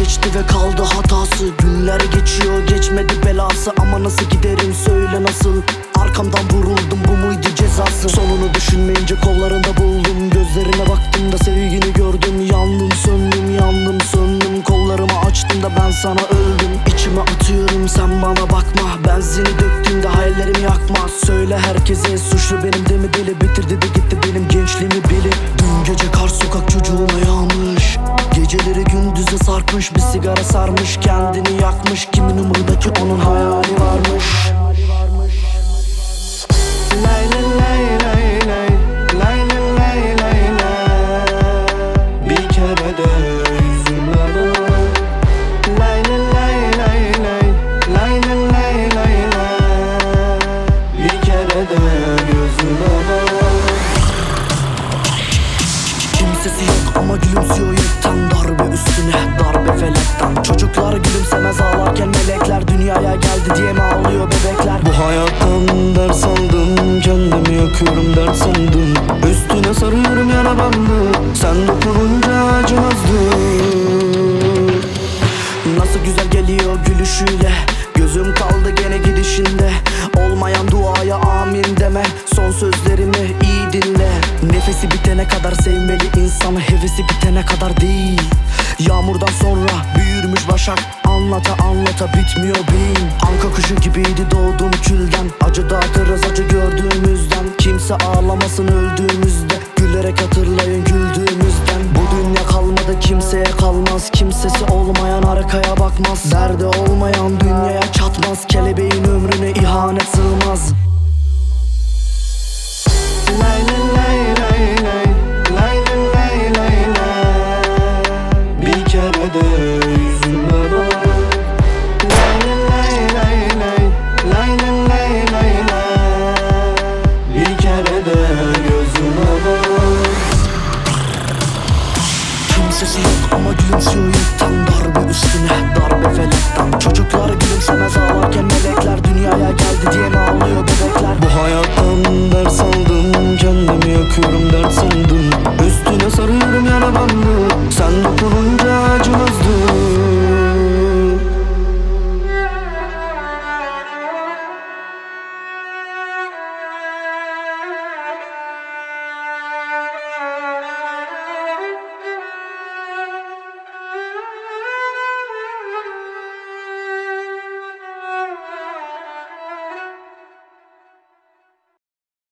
geçti ve kaldı hatası. Günler geçiyor geçmedi belası, ama nasıl giderim söyle nasıl? Arkamdan vuruldum, bu muydu cezası? Sonunu düşünmeyince kollarında buldum. Gözlerine baktığımda sevgini gördüm. Yandım söndüm, yandım söndüm. Kollarımı açtığımda ben sana öldüm. İçime atıyorum sen bana bakma. Benzini döktüğümde hayallerimi yakma. Söyle herkese suçlu benim de mi deli? Bitirdi de gitti benim gençliğimi bilip. Dün gece kar sokak çocuğuna yağmış. Geceleri gündüze sarkmış, bir sigara sarmış, kendini yakmış. Kimin umurunda ki onun hayali varmış. Lay lay lay lay lay, lay lay lay lay lay. Bir kere de yüzüme bak. Lay lay lay lay lay, lay lay lay lay lay. Bir kere de gözüme bak. Kimsesi yok ama gülümsüyor yekten. Darbe üstüne darbe felekten. Çocuklar gülümsemez ağlarken melekler. Dünyaya geldi diye mi ağlıyor bebekler? Bu hayattan ders aldım, kendimi yakıyorum dert sandım. Üstüne sarıyorum yara bandı, sen dokununca acımazdı. Nasıl güzel geliyor gülüşüyle. Gözüm kaldı gene gidişinde. Olmayan duaya amin deme. Son sözlerimi iyi dinle. Nefesi bitene kadar sevmeli insan, hevesi bitene kadar değil. Yağmurdan sonra büyürmüş başak. Anlata anlata bitmiyor beyin. Anka kuşu gibiydi doğduğum külden. Acı dağıtırız acı gördüğümüzden. Kimse ağlamasın öldüğümüzde. Gülerek hatırlayın güldüğümüzden. Bu dünya kalmadı kimseye kalmaz. Kimsesi olmayan arkaya bakmaz. Derdi olmayan dünyaya çatmaz. Kelebeğin ömrüne ihanet sığmaz. Lay lay lay lay lay, lay lay lay lay lay. Bir kere de yüzüme bak. Lay lay lay lay, lay lay lay lay lay. Bir kere de gözüme bak. Kimsesi yok ama gülümsüyor yekten. Darbe üstüne darbe felekten. Çocuklar gülümsemez ağlarken melekler. Dünyaya geldi diye mi ağlıyor bebekler? Bu hayattan ders aldım, kendimi yakıyorum dert sandım. Üstüne sarıyorum yara bandı, sen dokununca